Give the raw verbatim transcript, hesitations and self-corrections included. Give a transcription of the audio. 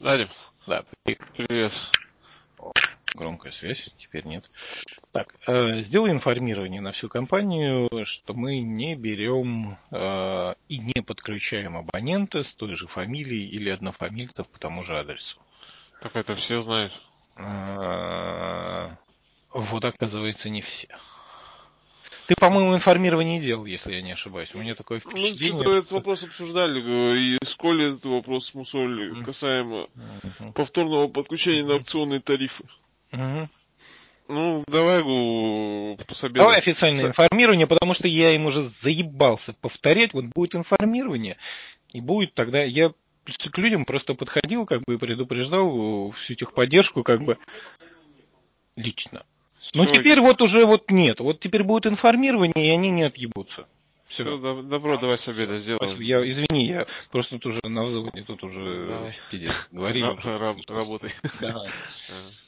Надим, Да, привет. О, громкая связь, теперь нет. Так, э, сделай информирование на всю компанию, что мы не берем э, и не подключаем абонента с той же фамилией или однофамильцев по тому же адресу. Так это все знают. Э, вот, оказывается, не все. Ты, по-моему, информирование делал, если я не ошибаюсь. У меня такое Мы впечатление, что-то этот что... вопрос обсуждали, и с Колей этот вопрос мусолили, Мгм. касаемо Мгм. повторного подключения на аукционные тарифы. Мгм. Ну, давай его с обеда. Давай официальное информирование, потому что я им уже заебался повторять. Вот будет информирование, и будет тогда... Я к людям просто подходил, как бы, и предупреждал всю техподдержку, как бы, лично. Но Всё, теперь вот уже вот нет. Вот теперь будет информирование, и они не отъебутся. Все, Все. добро, давай с обеда сделаем. Я, извини, я просто тут уже на взводе, тут уже Давай. пиздец. Говорили уже. Ра- Работай. Давай. Ага.